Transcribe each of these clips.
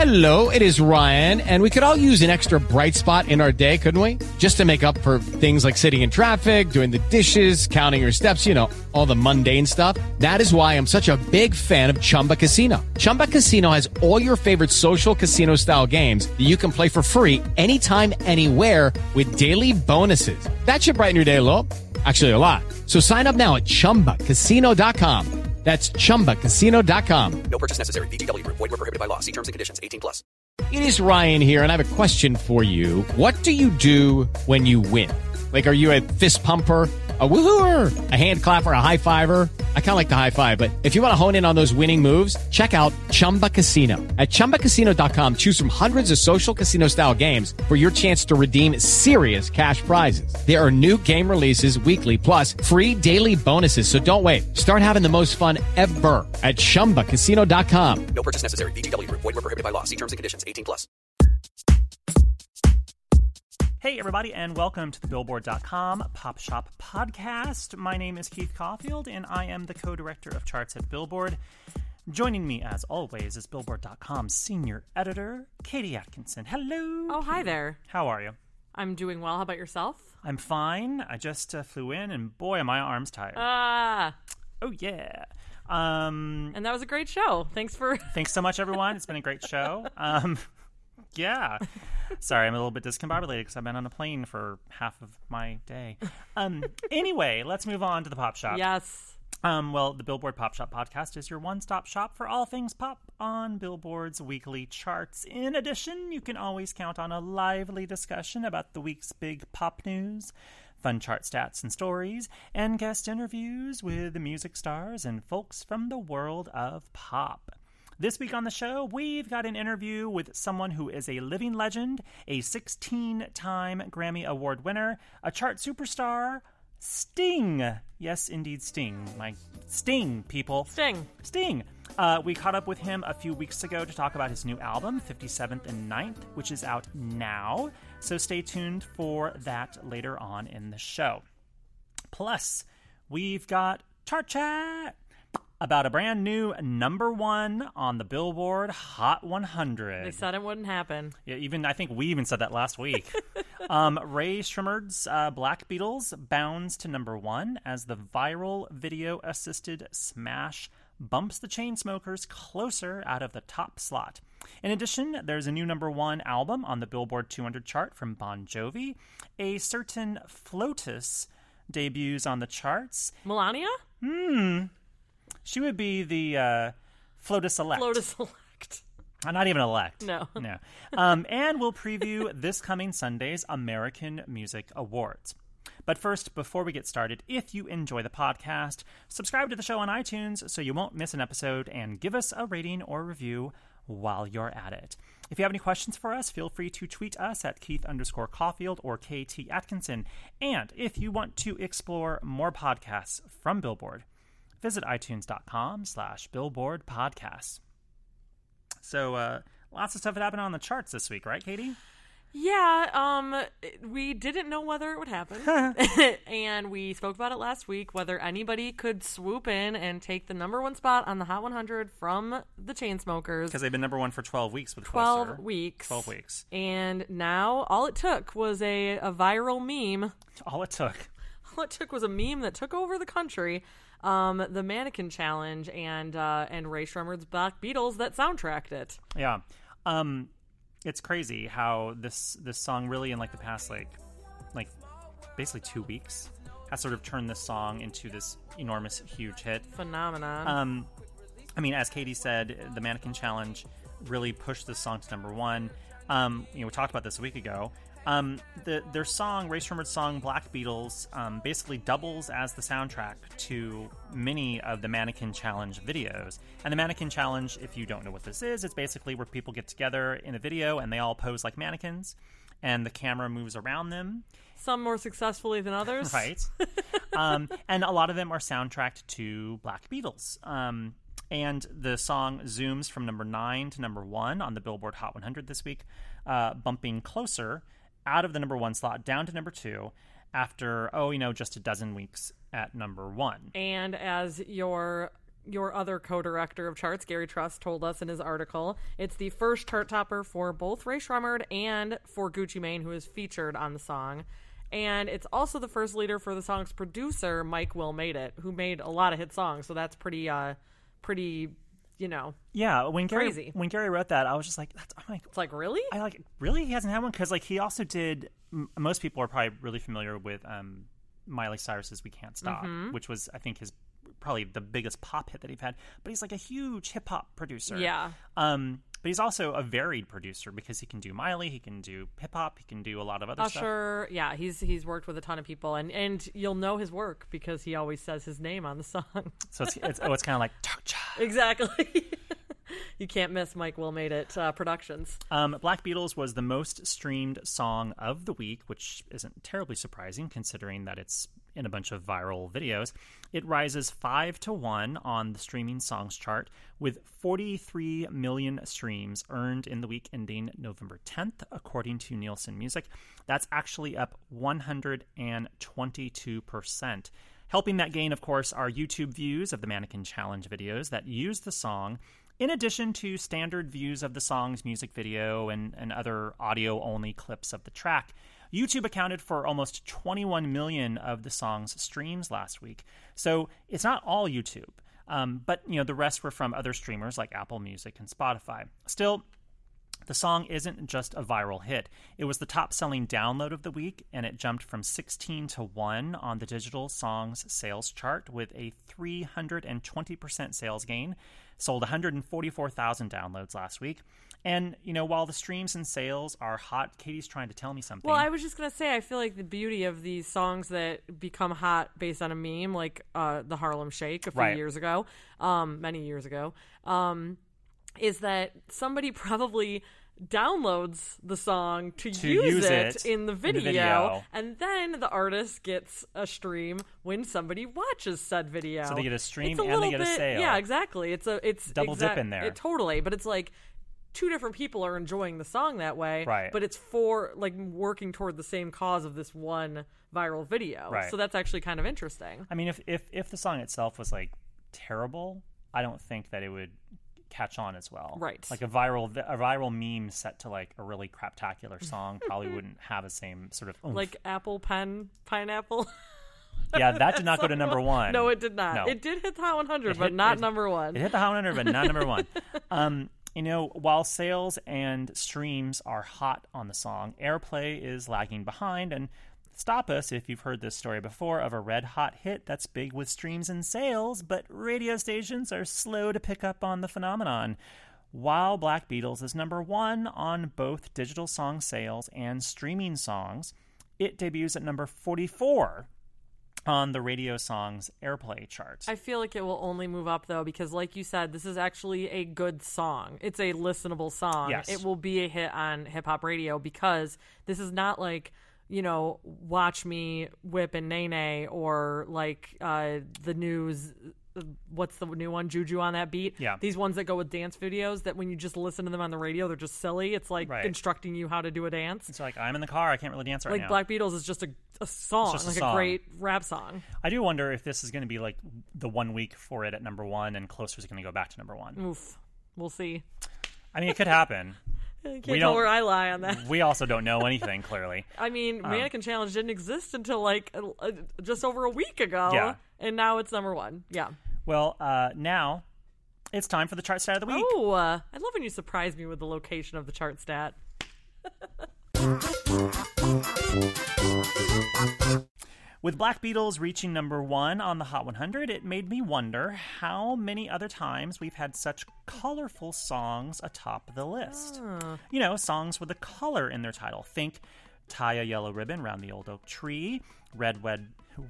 Hello, it is Ryan, and we could all use an extra bright spot in our day, couldn't we? Just to make up for things like sitting in traffic, doing the dishes, counting your steps, all the mundane stuff. That is why I'm such a big fan of Chumba Casino. Chumba Casino has all your favorite social casino-style games that you can play for free anytime, anywhere with daily bonuses. That should brighten your day a little. Actually, a lot. So sign up now at ChumbaCasino.com. That's ChumbaCasino.com. No purchase necessary. VGW Group. Void where prohibited by law. See terms and conditions. 18+. It is Ryan here, and I have a question for you. What do you do when you win? Like, are you a fist pumper, a woohooer, a hand clapper, a high fiver? I kind of like the high five, but if you want to hone in on those winning moves, check out Chumba Casino. At ChumbaCasino.com, choose from hundreds of social casino-style games for your chance to redeem serious cash prizes. There are new game releases weekly, plus free daily bonuses, so don't wait. Start having the most fun ever at ChumbaCasino.com. No purchase necessary. VGW Group. Void where prohibited by law. See terms and conditions. 18+. Hey, everybody, and welcome to the Billboard.com Pop Shop Podcast. My name is Keith Caulfield, and I am the co-director of charts at Billboard. Joining me, as always, is Billboard.com senior editor, Katie Atkinson. Hello. Oh, hi there. How are you? I'm doing well. How about yourself? I'm fine. I just flew in, and boy, are my arms tired. Oh, yeah. And that was a great show. Thanks so much, everyone. It's been a great show. Yeah. Sorry, I'm a little bit discombobulated because I've been on a plane for half of my day. Anyway, let's move on to the Pop Shop. Yes. Well, the Billboard Pop Shop podcast is your one-stop shop for all things pop on Billboard's weekly charts. In addition, you can always count on a lively discussion about the week's big pop news, fun chart stats and stories, and guest interviews with the music stars and folks from the world of pop. This week on the show, we've got an interview with someone who is a living legend, a 16-time Grammy Award winner, a chart superstar, Sting. Yes, indeed, Sting. Sting, people. Sting. We caught up with him a few weeks ago to talk about his new album, 57th and 9th, which is out now. So stay tuned for that later on in the show. Plus, we've got Chart Chat about a brand new number one on the Billboard Hot 100. They said it wouldn't happen. Yeah, I think we said that last week. Ray Shremmerd's Black Beatles bounds to number one as the viral video-assisted smash bumps the Chainsmokers closer out of the top slot. In addition, there's a new number one album on the Billboard 200 chart from Bon Jovi. A certain FLOTUS debuts on the charts. Melania? She would be the FLOTUS elect. FLOTUS elect. Not even elect. No. And we'll preview this coming Sunday's American Music Awards. But first, before we get started, if you enjoy the podcast, subscribe to the show on iTunes so you won't miss an episode, and give us a rating or review while you're at it. If you have any questions for us, feel free to tweet us at Keith_Caulfield or KT Atkinson. And if you want to explore more podcasts from Billboard, visit itunes.com/Billboard Podcasts. So, lots of stuff that happened on the charts this week, right, Katie? Yeah, we didn't know whether it would happen. And we spoke about it last week, whether anybody could swoop in and take the number one spot on the Hot 100 from the Chainsmokers. Because they've been number one for 12 weeks with 12 weeks. 12 weeks. And now all it took was a viral meme. All it took was a meme that took over the country. The Mannequin Challenge and Ray Shremmerd's Black Beatles that soundtracked it. Yeah. It's crazy how this song really in like the past like basically 2 weeks has sort of turned this song into this enormous huge hit phenomenon. I mean, as Katie said, the Mannequin Challenge really pushed this song to number one. We talked about this a week ago. Their song, Ray Shremmerd's song Black Beatles, basically doubles as the soundtrack to many of the Mannequin Challenge videos. And the Mannequin Challenge, if you don't know what this is, it's basically where people get together in a video and they all pose like mannequins and the camera moves around them. Some more successfully than others. Right. And a lot of them are soundtracked to Black Beatles. And the song zooms from number 9 to number 1 on the Billboard Hot 100 this week, bumping closer out of the number 1 slot down to number 2 after, just a dozen weeks at number 1. And as your your other co-director of charts, Gary Truss, told us in his article, it's the first chart topper for both Ray Shremmerd and for Gucci Mane, who is featured on the song. And it's also the first leader for the song's producer, Mike Will Made It, who made a lot of hit songs. So that's pretty, Yeah, when crazy. When Gary wrote that, I was just like, it's like, really? Really? He hasn't had one? Because he also did. Most people are probably really familiar with Miley Cyrus's "We Can't Stop," which was, I think, his probably the biggest pop hit that he's had. But he's like a huge hip hop producer. Yeah. But he's also a varied producer because he can do Miley, he can do hip hop, he can do a lot of other stuff. Usher, yeah, he's worked with a ton of people, and you'll know his work because he always says his name on the song. So it's kind of like Tarja. Exactly. You can't miss Mike Will Made It Productions. Black Beatles was the most streamed song of the week, which isn't terribly surprising considering that it's in a bunch of viral videos. It rises 5-1 on the streaming songs chart with 43 million streams earned in the week ending November 10th, according to Nielsen Music. That's actually up 122%. Helping that gain, of course, are YouTube views of the Mannequin Challenge videos that use the song, in addition to standard views of the song's music video and other audio-only clips of the track. YouTube accounted for almost 21 million of the song's streams last week. So it's not all YouTube, but the rest were from other streamers like Apple Music and Spotify. Still, the song isn't just a viral hit. It was the top-selling download of the week, and it jumped from 16-1 on the digital songs sales chart with a 320% sales gain. Sold 144,000 downloads last week. And, while the streams and sales are hot, Katie's trying to tell me something. Well, I was just going to say, I feel like the beauty of these songs that become hot based on a meme, like the Harlem Shake a few years ago, many years ago, is that somebody probably downloads the song to use it in the video, and then the artist gets a stream when somebody watches said video. So they get a stream and they get a sale. Yeah, exactly. It's double dip in there. Totally, but it's like two different people are enjoying the song that way, right? But it's for working toward the same cause of this one viral video. Right. So that's actually kind of interesting. I mean, if the song itself was terrible, I don't think that it would catch on as well. Right. Like a viral meme set to a really craptacular song probably wouldn't have the same sort of oomph. Like Apple Pen Pineapple. Yeah, that did not go to number one. No, it did not. No. It did hit the Hot 100, but not number one. It hit the Hot 100, but not number one. While sales and streams are hot on the song, airplay is lagging behind. And stop us if you've heard this story before of a red-hot hit that's big with streams and sales, but radio stations are slow to pick up on the phenomenon. While Black Beatles is number one on both digital song sales and streaming songs, it debuts at number 44 on the radio songs airplay chart. I feel like it will only move up, though, because like you said, this is actually a good song. It's a listenable song. Yes. It will be a hit on hip-hop radio because this is not like, Watch Me Whip and Nay Nay or the news. What's the new one? Juju on That Beat. Yeah. These ones that go with dance videos that when you just listen to them on the radio, they're just silly. It's like instructing you how to do a dance. It's like, I'm in the car, I can't really dance right now. Black Beatles is just a song, a great rap song. I do wonder if this is going to be the 1 week for it at number one and Closer is going to go back to number one. Oof. We'll see. I mean, it could happen. I can't tell where I lie on that. We also don't know anything, clearly. I mean, Mannequin Challenge didn't exist until just over a week ago. Yeah. And now it's number one. Yeah. Well, now it's time for the chart stat of the week. Oh, I love when you surprise me with the location of the chart stat. With Black Beatles reaching number one on the Hot 100, it made me wonder how many other times we've had such colorful songs atop the list. Songs with a color in their title. Think Tie a Yellow Ribbon Round the Old Oak Tree, Red Wine.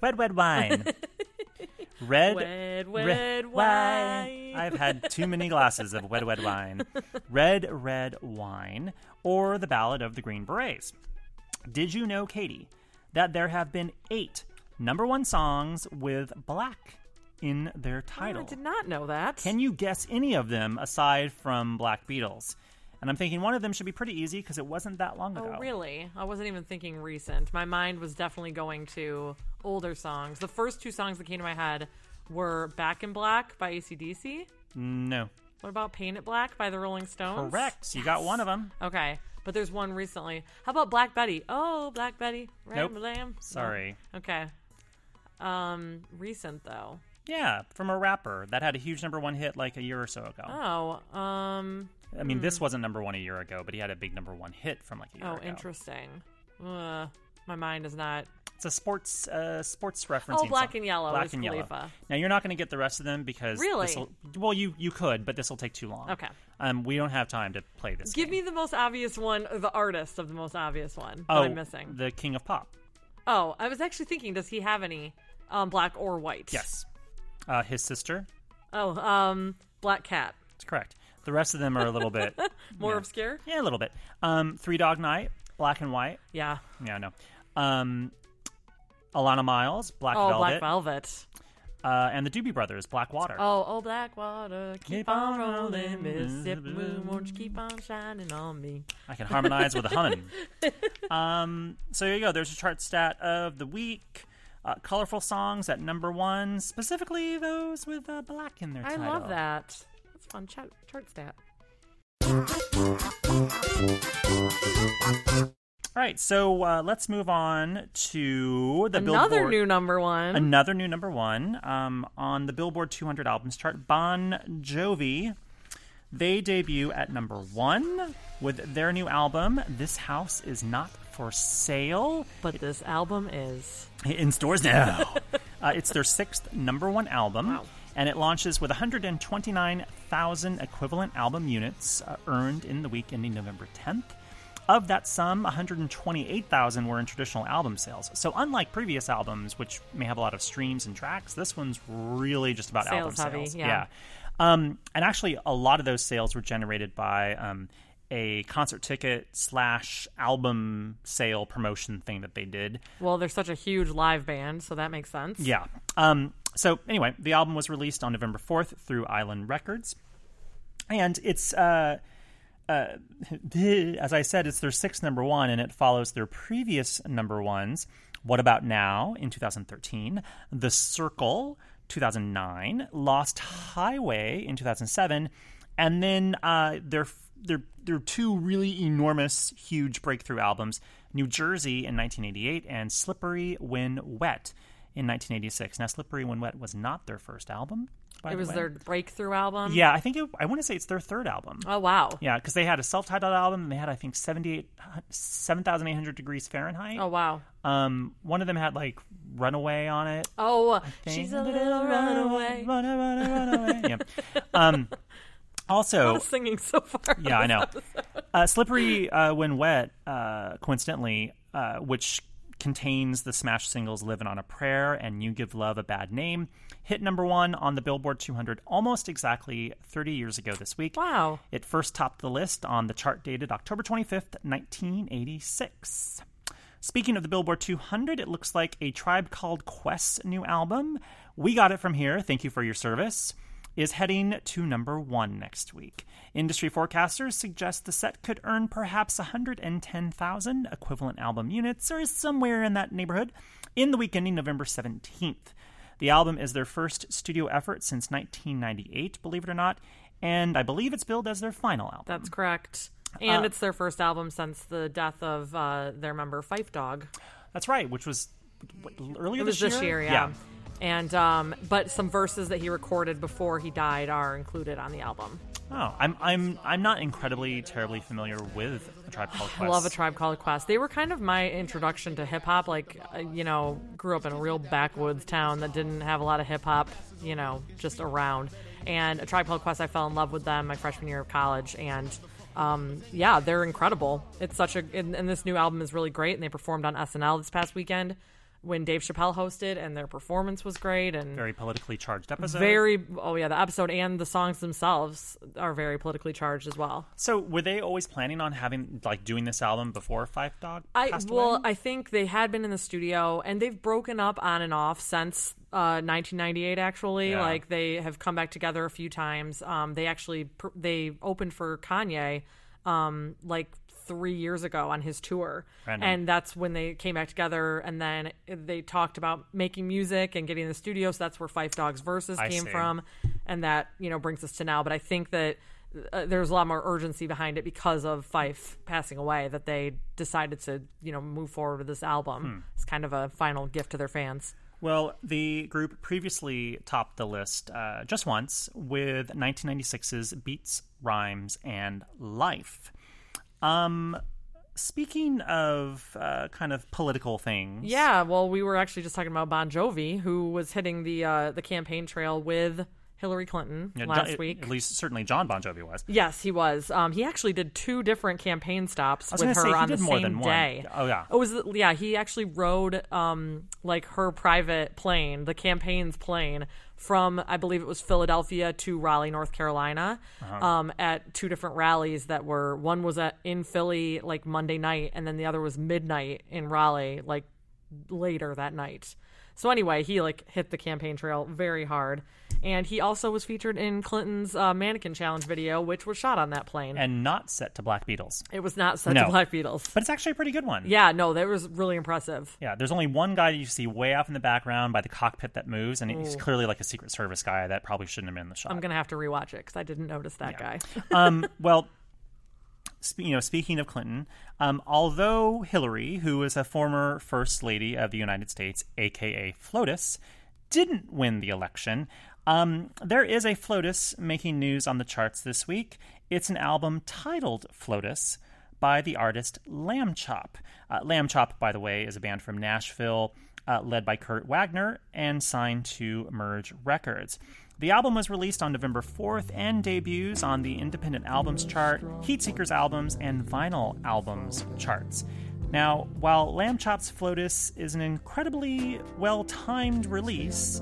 Red wine. I've had too many glasses of wed wine. Red wine, or the Ballad of the Green Berets. Did you know, Katie, that there have been 8 number one songs with black in their title? I did not know that. Can you guess any of them aside from Black Beatles? And I'm thinking one of them should be pretty easy because it wasn't that long ago. Oh, really? I wasn't even thinking recent. My mind was definitely going to older songs. The first 2 songs that came to my head were Back in Black by AC/DC. No. What about Paint It Black by the Rolling Stones? Correct. You got one of them. Okay, but there's one recently. How about Black Betty? Oh, Black Betty. Nope. Ram. Sorry. No. Okay. Recent though. Yeah, from a rapper that had a huge number 1 hit like a year or so ago. Oh, I mean, this wasn't number 1 a year ago, but he had a big number 1 hit from like a year ago. Oh, interesting. My mind is not. It's a sports referencing. Oh, Black song. and Yellow. Black is and Khalifa. Yellow. Now you're not going to get the rest of them because Really? Well, you could, but this will take too long. Okay. We don't have time to play this. Give game. me the most obvious one, the artist of the most obvious one that Oh, I'm missing. the King of Pop. Oh, I was actually thinking, does he have any black or white? Yes. His sister. Oh, Black Cat. That's correct. The rest of them are a little bit More obscure? Yeah, a little bit. Three Dog Night, Black and White. Yeah. Yeah, no. Alana Miles, Black Oh, Velvet. Black Velvet. And the Doobie Brothers, Black Water. Oh, Black Water, keep on rolling, Mississippi Moon, won't you keep on shining on me? I can harmonize with a humming. So there you go. There's your chart stat of the week. Colorful songs at number 1, specifically those with black in their I title. love that. That's fun. Chart stat. All right, so let's move on to the Another Billboard. new number one. Another new number 1 on the Billboard 200 albums chart. Bon Jovi, they debut at number 1 with their new album, This House Is Not For Sale. But this album is In stores now. It's their 6th number 1 album. Wow. And it launches with 129,000 equivalent album units earned in the week ending November 10th. Of that sum, 128,000 were in traditional album sales. So unlike previous albums, which may have a lot of streams and tracks, this one's really just about album Sales-heavy, sales. yeah. And actually, a lot of those sales were generated by a concert ticket / album sale promotion thing that they did. Well, they're such a huge live band, so that makes sense. Yeah. So anyway, the album was released on November 4th through Island Records. And it's... as I said, it's their 6th number 1, and it follows their previous number 1s. What About Now in 2013, The Circle 2009, Lost Highway in 2007, and then their 2 really enormous, huge breakthrough albums, New Jersey in 1988 and Slippery When Wet in 1986. Now, Slippery When Wet was not their first album. It was their breakthrough album? Yeah, I want to say it's their 3rd album. Oh, wow. Yeah, because they had a self-titled album, and they had, I think, 7,800 Degrees Fahrenheit. Oh, wow. One of them had, like, Runaway on it. Oh, she's a little runaway. Runaway. Yeah. Also... A lot of singing so far. Yeah, I know. Slippery When Wet, coincidentally, which contains the smash singles Livin' on a Prayer and You Give Love a Bad Name, hit number 1 on the Billboard 200 almost exactly 30 years ago this week. Wow. It first topped the list on the chart dated October 25th, 1986. Speaking of the Billboard 200, it looks like A Tribe Called Quest's new album, We Got It From Here, Thank You For Your Service, is heading to number 1 next week. Industry forecasters suggest the set could earn perhaps 110,000 equivalent album units, or somewhere in that neighborhood, in the week ending November 17th. The album is their first studio effort since 1998, believe it or not, and I believe it's billed as their final album. That's correct. And it's their first album since the death of their member Phife Dawg. That's right, which was earlier It was this year, yeah. And but some verses that he recorded before he died are included on the album. Oh, I'm not incredibly terribly familiar with A Tribe Called Quest. I love A Tribe Called Quest. They were kind of my introduction to hip hop. Like, grew up in a real backwoods town that didn't have a lot of hip hop, just around. And A Tribe Called Quest, I fell in love with them my freshman year of college, and they're incredible. It's and this new album is really great. And they performed on SNL this past weekend when Dave Chappelle hosted, and their performance was great. And very politically charged episode. The episode and the songs themselves are very politically charged as well. So were they always planning on doing this album before Phife Dawg passed away? I think they had been in the studio, and they've broken up on and off since 1998, actually. Yeah. Like, they have come back together a few times. They opened for Kanye like 3 years ago on his tour. Random. And that's when they came back together, and then they talked about making music and getting in the studio. So that's where Fife Dogs Versus I came see. from. And that, brings us to now. But I think that there's a lot more urgency behind it because of Fife passing away, that they decided to, move forward with this album. It's kind of a final gift to their fans. Well, the group previously topped the list just once with 1996's Beats, Rhymes, and Life. Speaking of kind of political things. Yeah, well, we were actually just talking about Bon Jovi, who was hitting the campaign trail with Hillary Clinton last week. At least, certainly, John Bon Jovi was. Yes, he was. He actually did 2 different campaign stops with gonna her say, he on did the more same than one. day. Oh, yeah. It was, he actually rode like her private plane, the campaign's plane, from, I believe it was Philadelphia to Raleigh, North Carolina, at 2 different rallies that were, one was in Philly like Monday night, and then the other was midnight in Raleigh, like later that night. So anyway, he hit the campaign trail very hard. And he also was featured in Clinton's Mannequin Challenge video, which was shot on that plane. And not set to Black Beatles. It was not set to Black Beatles. But it's actually a pretty good one. Yeah, no, that was really impressive. Yeah, there's only one guy that you see way off in the background by the cockpit that moves, and he's clearly like a Secret Service guy that probably shouldn't have been in the shot. I'm going to have to rewatch it because I didn't notice that guy. Well, speaking of Clinton, although Hillary, who is a former First Lady of the United States, a.k.a. FLOTUS, didn't win the election, there is a FLOTUS making news on the charts this week. It's an album titled FLOTUS by the artist Lamb Chop. Lamb Chop, by the way, is a band from Nashville led by Kurt Wagner and signed to Merge Records. The album was released on November 4th and debuts on the Independent Albums Chart, Heatseekers Albums, and Vinyl Albums charts. Now, while Lamb Chop's FLOTUS is an incredibly well-timed release,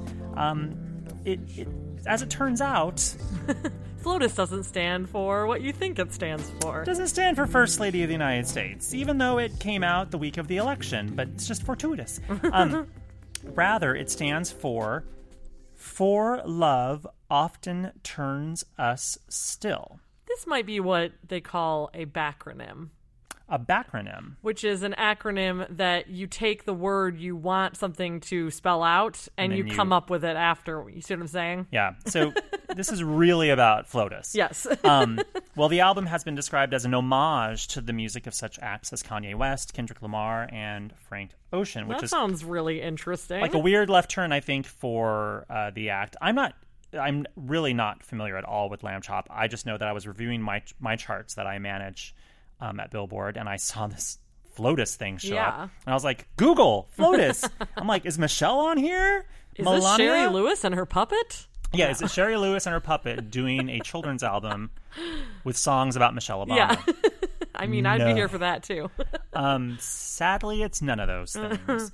as it turns out, FLOTUS doesn't stand for what you think it stands for. doesn't stand for First Lady of the United States, even though it came out the week of the election, but it's just fortuitous. Rather, it stands for love often turns us still. This might be what they call a backronym. A backronym. Which is an acronym that you take the word you want something to spell out, and you come up with it after. You see what I'm saying? Yeah. So this is really about FLOTUS. Yes. Well, the album has been described as an homage to the music of such acts as Kanye West, Kendrick Lamar, and Frank Ocean, which that is sounds really interesting. like a weird left turn, I think, for the act. I'm really not familiar at all with Lamb Chop. I just know that I was reviewing my charts that I manage at Billboard, and I saw this FLOTUS thing show up. And I was like, Google, FLOTUS. I'm like, is Michelle on here? Is this Sherry Lewis and her puppet? Yeah, is it Sherry Lewis and her puppet doing a children's album with songs about Michelle Obama? Yeah. I mean, I'd be here for that, too. Sadly, it's none of those things.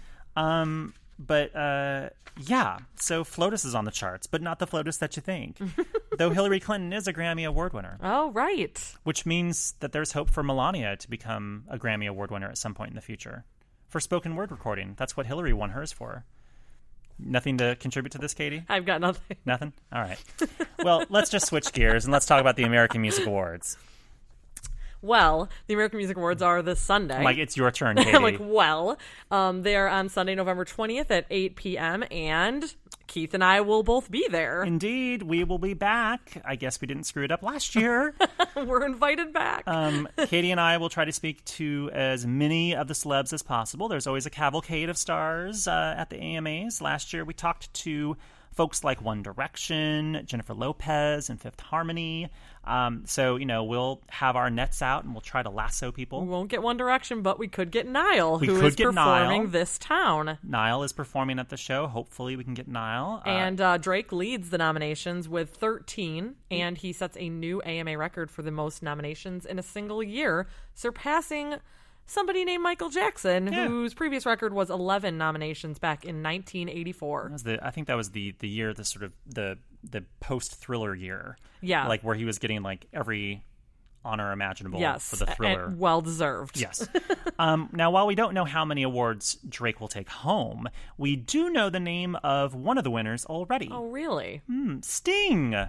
Yeah, so FLOTUS is on the charts, but not the FLOTUS that you think. Though Hillary Clinton is a Grammy Award winner. Oh, right. Which means that there's hope for Melania to become a Grammy Award winner at some point in the future. For spoken word recording. That's what Hillary won hers for. Nothing to contribute to this, Katie? I've got nothing. Nothing? All right. Well, let's just switch gears and let's talk about the American Music Awards. Well, the American Music Awards are this Sunday. I'm like, it's your turn, Katie. I'm like, they are on Sunday, November 20th at 8 p.m., and Keith and I will both be there. Indeed, we will be back. I guess we didn't screw it up last year. We're invited back. Katie and I will try to speak to as many of the celebs as possible. There's always a cavalcade of stars at the AMAs. Last year, we talked to folks like One Direction, Jennifer Lopez, and Fifth Harmony. So, we'll have our nets out and we'll try to lasso people. We won't get One Direction, but we could get Niall, who is performing Niall. this town. Niall is performing at the show. Hopefully we can get Niall. And Drake leads the nominations with 13, and he sets a new AMA record for the most nominations in a single year, surpassing somebody named Michael Jackson, whose previous record was 11 nominations back in 1984. I think that was the year, the sort of the post-Thriller year. Yeah. Like where he was getting like every honor imaginable for the Thriller. And well-deserved. Yes. Now, while we don't know how many awards Drake will take home, we do know the name of one of the winners already. Oh, really? Sting.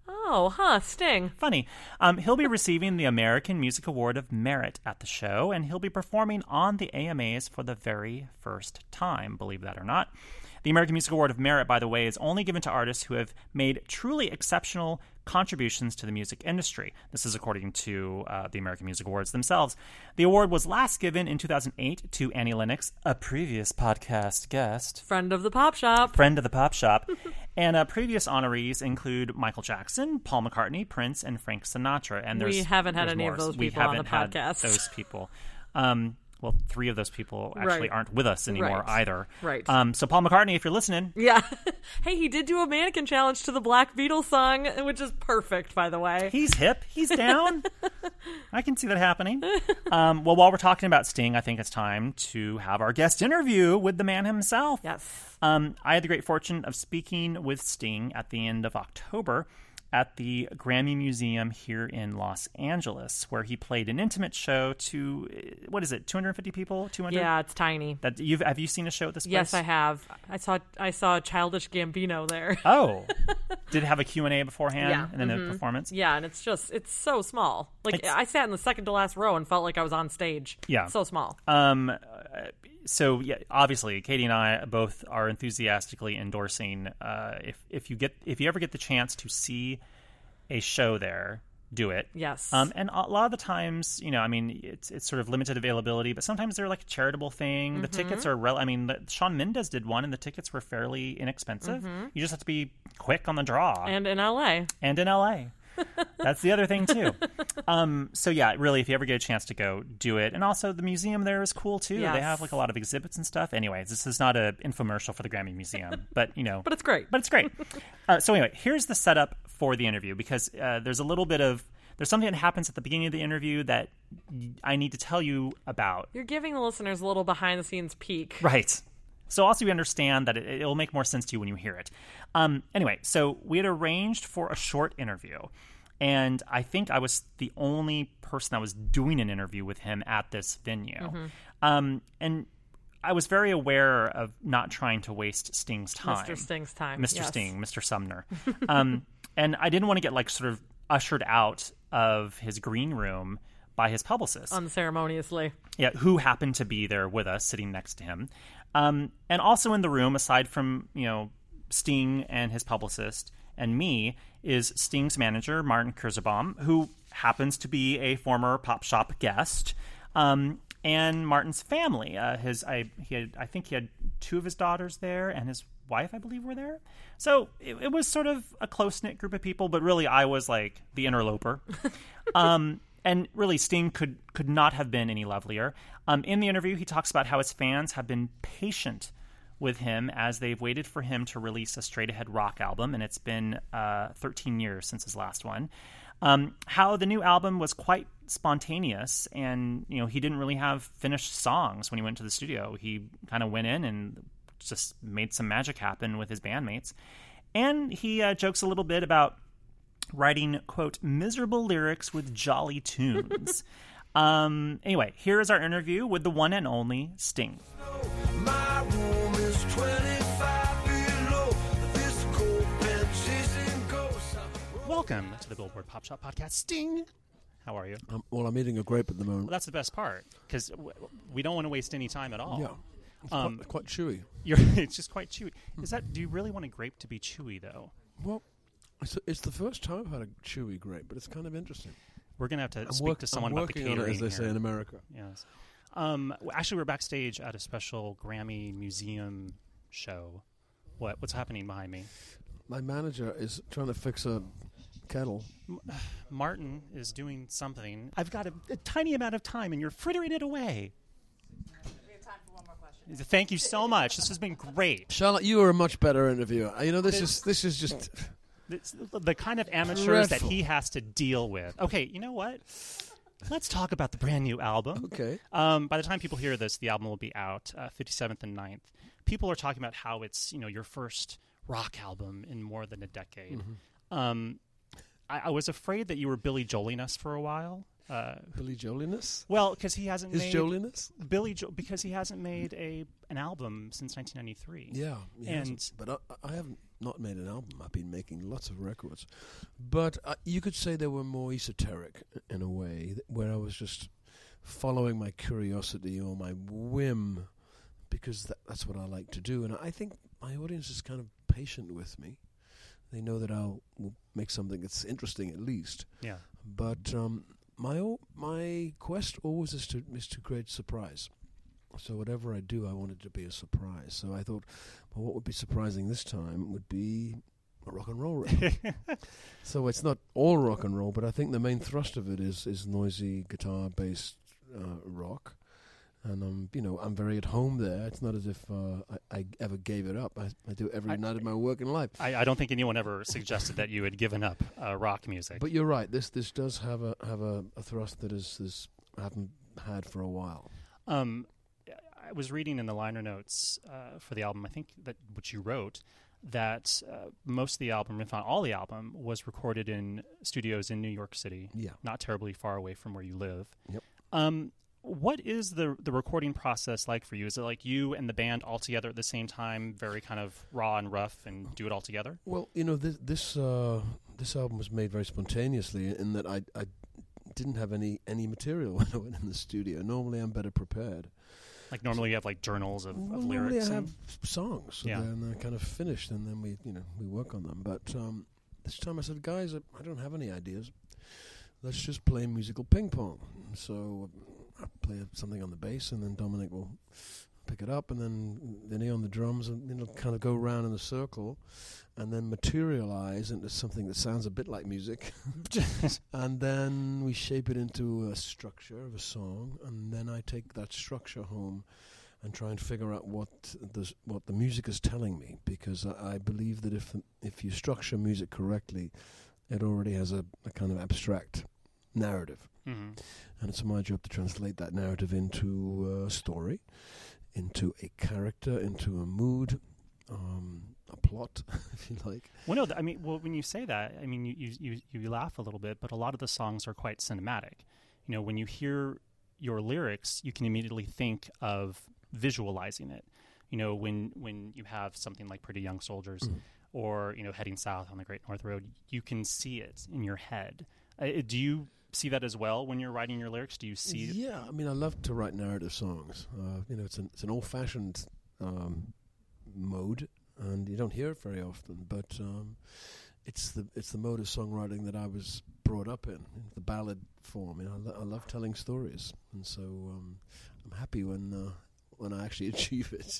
Oh, Sting. Funny. He'll be receiving the American Music Award of Merit at the show, and he'll be performing on the AMAs for the very first time, believe that or not. The American Music Award of Merit, by the way, is only given to artists who have made truly exceptional contributions to the music industry. This is according to the American Music Awards themselves. The award was last given in 2008 to Annie Lennox, a previous podcast guest. Friend of the Pop Shop. And previous honorees include Michael Jackson, Paul McCartney, Prince, and Frank Sinatra. And we haven't had any of those people on the podcast. Those people. Well, 3 of those people actually aren't with us anymore either. Right. So Paul McCartney, if you're listening. Yeah. Hey, he did do a mannequin challenge to the Black Beatles song, which is perfect, by the way. He's hip. He's down. I can see that happening. Well, while we're talking about Sting, I think it's time to have our guest interview with the man himself. Yes. I had the great fortune of speaking with Sting at the end of October at the Grammy Museum here in Los Angeles, where he played an intimate show to, 250 people? 200? Yeah, it's tiny. Have you seen a show at this place? Yes, I have. I saw Childish Gambino there. Oh. Did it have a Q&A beforehand? Yeah. And then a performance? Yeah, and it's so small. I sat in the second to last row and felt like I was on stage. Yeah. So small. So yeah, obviously, Katie and I both are enthusiastically endorsing. If you ever get the chance to see a show there, do it. Yes. And a lot of the times, it's sort of limited availability, but sometimes they're like a charitable thing. The tickets are Shawn Mendes did one, and the tickets were fairly inexpensive. You just have to be quick on the draw. And in LA. That's the other thing, too. So, yeah, really, if you ever get a chance to go, do it. And also, the museum there is cool, too. Yes. They have, a lot of exhibits and stuff. Anyways, this is not an infomercial for the Grammy Museum, but, But it's great. So, anyway, here's the setup for the interview, because there's something that happens at the beginning of the interview that I need to tell you about. You're giving the listeners a little behind-the-scenes peek. Right. So also you understand that it'll make more sense to you when you hear it. Anyway, so we had arranged for a short interview, and I think I was the only person that was doing an interview with him at this venue. And I was very aware of not trying to waste Sting's time. Mr. Sting's time. Mr. Sting, Mr. Sumner. And I didn't want to get sort of ushered out of his green room by his publicist. Unceremoniously. Yeah, who happened to be there with us, sitting next to him. And also in the room, aside from, Sting and his publicist and me, is Sting's manager, Martin Kurzerbaum, who happens to be a former Pop Shop guest, and Martin's family. I think he had 2 of his daughters there, and his wife, I believe, were there. So it was sort of a close-knit group of people, but really I was like the interloper. And really, Sting could not have been any lovelier. In the interview, he talks about how his fans have been patient with him as they've waited for him to release a straight-ahead rock album, and it's been 13 years since his last one. How the new album was quite spontaneous, and he didn't really have finished songs when he went to the studio. He kind of went in and just made some magic happen with his bandmates. And he jokes a little bit about writing, quote, miserable lyrics with jolly tunes. Anyway, here is our interview with the one and only Sting. My room is 25 below. This cold bench is in ghost. Welcome to the Billboard Pop Shop Podcast. Sting, how are you? I'm eating a grape at the moment. Well, that's the best part, because we don't want to waste any time at all. Yeah. It's quite chewy. It's just quite chewy. Do you really want a grape to be chewy, though? Well, it's the first time I've had a chewy grape, but it's kind of interesting. We're going to have to speak to someone about the catering on it, as they here. say in America. Yes. Actually, we're backstage at a special Grammy Museum show. What's happening behind me? My manager is trying to fix a kettle. Martin is doing something. I've got a tiny amount of time, and you're frittering it away. We have time for one more question. Thank you so much. This has been great. Charlotte, you are a much better interviewer. This is just the kind of amateurs dreadful. that he has to deal with. Okay, you know what? Let's talk about the brand new album. Okay. By the time people hear this, the album will be out, 57th and 9th. People are talking about how it's your first rock album in more than a decade. I was afraid that you were Billy Joeling us for a while. Billy Joeliness? Well, because he hasn't His made Joeliness? because he hasn't made an album since 1993. Yeah. he And- hasn't. But I haven't not made an album. I've been making lots of records. But you could say they were more esoteric in a way, where I was just following my curiosity or my whim, because that's what I like to do. And I think my audience is kind of patient with me. They know that I'll make something that's interesting at least. Yeah. But my quest always is to create surprise. So whatever I do, I want it to be a surprise. So I thought, well, what would be surprising this time would be a rock and roll record. So it's not all rock and roll, but I think the main thrust of it is noisy guitar-based rock. And I'm very at home there. It's not as if I ever gave it up. I do it every night of my working life. I don't think anyone ever suggested that you had given up rock music. But you're right. This does have a thrust that is I haven't had for a while. I was reading in the liner notes for the album, I think that which you wrote, that most of the album, if not all the album, was recorded in studios in New York City. Yeah. Not terribly far away from where you live. Yep. What is the recording process like for you? Is it like you and the band all together at the same time, very kind of raw and rough, and do it all together? Well, this album was made very spontaneously in that I didn't have any material when I went in the studio. Normally, I'm better prepared. Like normally you have like journals of Normally lyrics. I have songs, Yeah. and they're kind of finished, and then we work on them. But this time I said, guys, I don't have any ideas. Let's just play musical ping pong. So I play something on the bass, and then Dominic will pick it up, and then Vinny on the drums, and it'll kind of go around in a circle, and then materialize into something that sounds a bit like music. And then we shape it into a structure of a song, and then I take that structure home and try and figure out what the music is telling me, because I believe that if you structure music correctly, it already has a kind of abstract narrative. Mm-hmm. And it's my job to translate that narrative into a story, into a character, into a mood, a plot, if you like. Well, no, when you say that, I mean, you laugh a little bit, but a lot of the songs are quite cinematic. When you hear your lyrics, you can immediately think of visualizing it. When you have something like Pretty Young Soldiers or, Heading South on the Great North Road, you can see it in your head. Do you see that as well when you're writing your lyrics? Do you see it? Yeah, I mean, I love to write narrative songs. It's an old-fashioned mode, and you don't hear it very often. But it's the mode of songwriting that I was brought up in the ballad form. I love telling stories, and so I'm happy when I actually achieve it.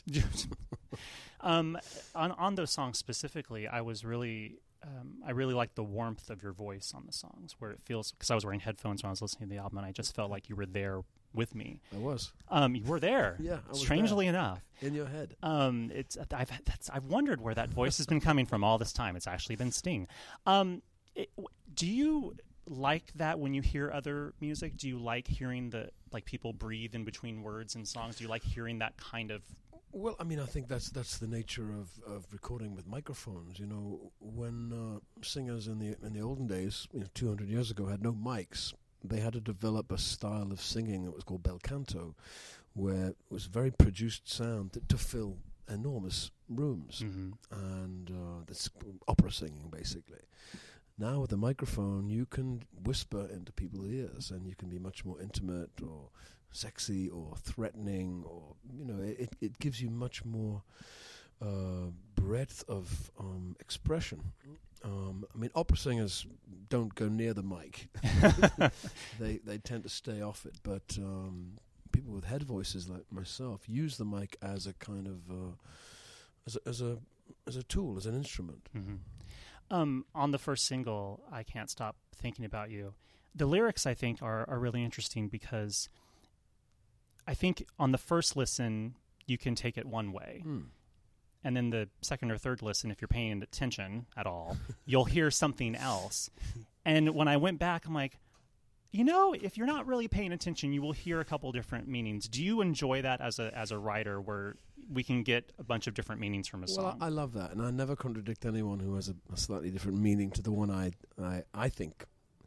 On those songs specifically, I really liked the warmth of your voice on the songs, where it feels, because I was wearing headphones when I was listening to the album, and I just felt like you were there with me. I was. You were there. Yeah, I was strangely there. enough. In your head. I've wondered where that voice has been coming from all this time. It's actually been Sting. Do you like that when you hear other music? Do you like hearing people breathe in between words and songs? Do you like hearing that kind of? Well, I mean, I think that's the nature of recording with microphones. When singers in the olden days, 200 years ago, had no mics, they had to develop a style of singing that was called bel canto, where it was very produced sound to fill enormous rooms, and that's opera singing, basically. Now with the microphone, you can whisper into people's ears, and you can be much more intimate or sexy or threatening, or it gives you much more breadth of expression. I mean, opera singers don't go near the mic; they tend to stay off it. But people with head voices like myself use the mic as a kind of as a tool, as an instrument. Mm-hmm. On the first single, I Can't Stop Thinking About You, the lyrics, I think, are really interesting, because I think on the first listen, you can take it one way. And then the second or third listen, if you're paying attention at all, you'll hear something else. And when I went back, I'm like, if you're not really paying attention, you will hear a couple different meanings. Do you enjoy that as a writer, where we can get a bunch of different meanings from a song? Well, I love that, and I never contradict anyone who has a slightly different meaning to the one I think.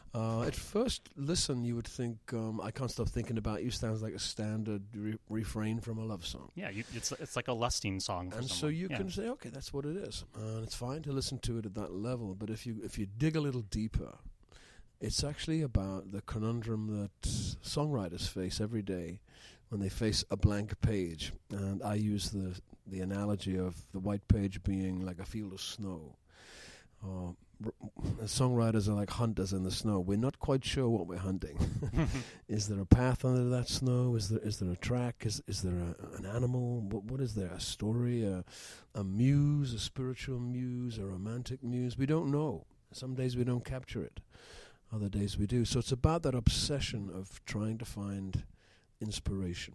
At first listen, you would think "I Can't Stop Thinking About You" sounds like a standard refrain from a love song. Yeah, it's like a lusting song. For And so someone. you Yeah. can say, okay, that's what it is. And it's fine to listen to it at that level. But if you dig a little deeper, it's actually about the conundrum that songwriters face every day when they face a blank page. And I use the analogy of the white page being like a field of snow. Songwriters are like hunters in the snow. We're not quite sure what we're hunting. Is there a path under that snow? Is there a track? Is there an animal? What is there? A story? A muse? A spiritual muse? A romantic muse? We don't know. Some days we don't capture it. Other days we do. So it's about that obsession of trying to find inspiration.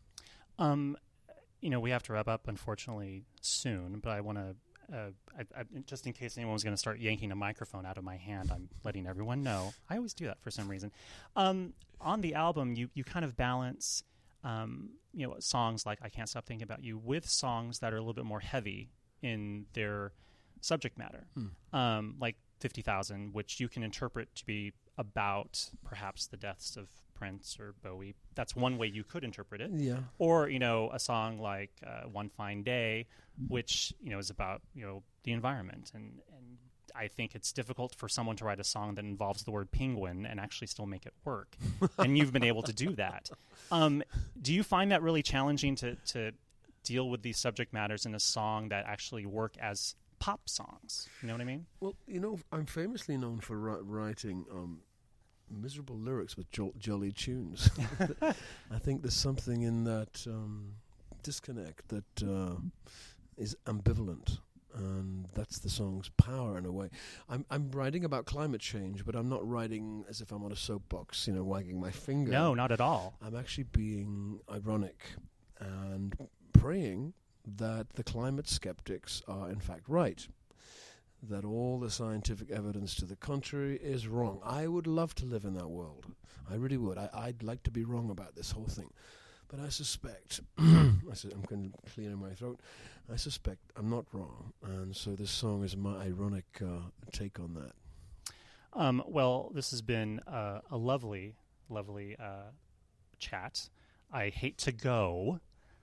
We have to wrap up, unfortunately, soon. But I want to. I just in case anyone was going to start yanking a microphone out of my hand, I'm letting everyone know. I always do that for some reason. On the album, you kind of balance, songs like "I Can't Stop Thinking About You" with songs that are a little bit more heavy in their subject matter, like 50,000, which you can interpret to be about perhaps the deaths of Prince or Bowie. That's one way you could interpret it. Yeah. Or, a song like One Fine Day, which, is about, the environment. And I think it's difficult for someone to write a song that involves the word penguin and actually still make it work. And you've been able to do that. Do you find that really challenging to deal with these subject matters in a song that actually work as pop songs? You know what I mean? Well, I'm famously known for writing miserable lyrics with jolly tunes. I think there's something in that disconnect that is ambivalent, and that's the song's power in a way. I'm writing about climate change, but I'm not writing as if I'm on a soapbox, wagging my finger. No, not at all. I'm actually being ironic and praying that the climate skeptics are in fact right, that all the scientific evidence to the contrary is wrong. I would love to live in that world. I really would. I'd like to be wrong about this whole thing. But I suspect, I'm going to clear my throat, I suspect I'm not wrong. And so this song is my ironic take on that. Well, this has been a lovely, lovely chat. I hate to go.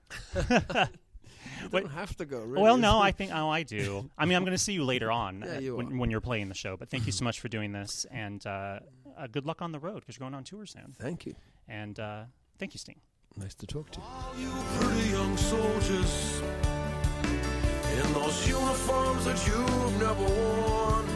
You don't have to go, really. Well, no, I think I do. I mean, I'm going to see you later on when you're playing the show. But thank you so much for doing this, and good luck on the road because you're going on tour soon. Thank you. And thank you, Sting. Nice to talk to you. All you pretty young soldiers in those uniforms that you've never worn,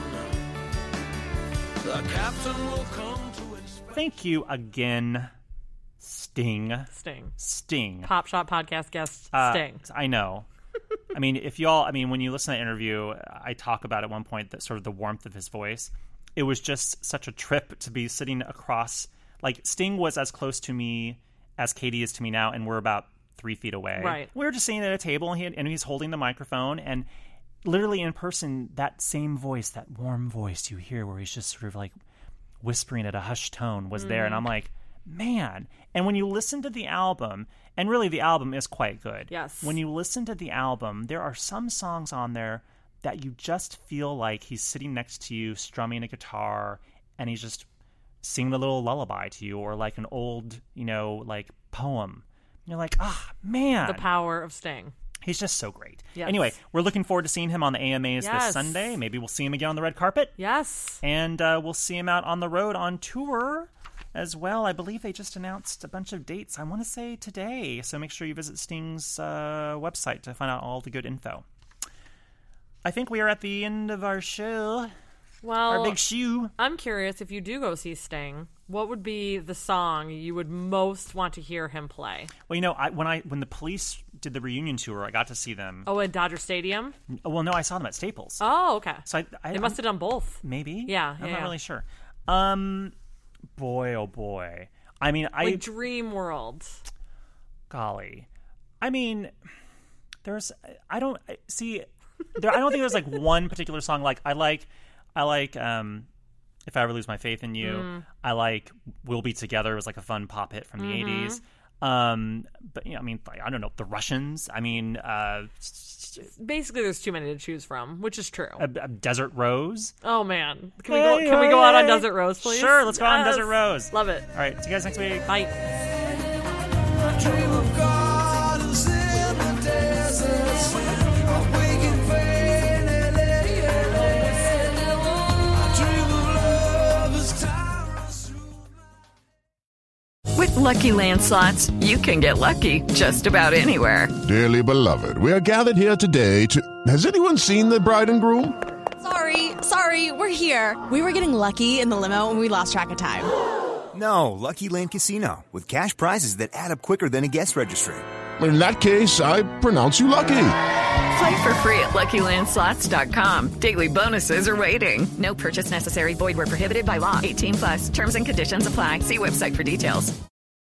the captain will come to inspect. Thank you again, Sting. Pop Shop podcast guest Sting. I know. I mean, when you listen to that interview, I talk about at one point that sort of the warmth of his voice. It was just such a trip to be sitting across. Like, Sting was as close to me as Katie is to me now, and we're about 3 feet away. Right. We were just sitting at a table, and he's holding the microphone, and literally in person, that same voice, that warm voice you hear where he's just sort of like whispering at a hushed tone was there, and I'm like, man. And when you listen to the album, and really the album is quite good. Yes. When you listen to the album, there are some songs on there that you just feel like he's sitting next to you strumming a guitar, and he's just singing a little lullaby to you, or like an old, like poem. And you're like, man. The power of Sting. He's just so great. Yes. Anyway, we're looking forward to seeing him on the AMAs this Sunday. Maybe we'll see him again on the red carpet. Yes. And we'll see him out on the road on tour as well. I believe they just announced a bunch of dates, I want to say today. So make sure you visit Sting's website to find out all the good info. I think we are at the end of our show. Well, our big shoe. I'm curious, if you do go see Sting, what would be the song you would most want to hear him play? Well, when the Police did the reunion tour, I got to see them. Oh, at Dodger Stadium? Well, no, I saw them at Staples. Oh, okay. So they must have done both. Maybe. Yeah, I'm not really sure. Boy, oh boy. I mean, like Dream World. Golly. I mean, I don't think there's like one particular song. Like I like If I Ever Lose My Faith in You. I like We'll Be Together. It was like a fun pop hit from the 80s. But I mean, I don't know, the Russians. I mean, basically, there's too many to choose from, which is true. Desert Rose. Oh man, can we go out on Desert Rose, please? Sure, let's go out on Desert Rose. Love it. All right, see you guys next week. Bye. Dream of gardens in the deserts, waking vain and I dream of love as time runs through. With Lucky Land Slots, you can get lucky just about anywhere. Dearly beloved, we are gathered here today to... Has anyone seen the bride and groom? Sorry, we're here. We were getting lucky in the limo and we lost track of time. No, Lucky Land Casino, with cash prizes that add up quicker than a guest registry. In that case, I pronounce you lucky. Play for free at LuckyLandSlots.com. Daily bonuses are waiting. No purchase necessary. Void where prohibited by law. 18+. Terms and conditions apply. See website for details.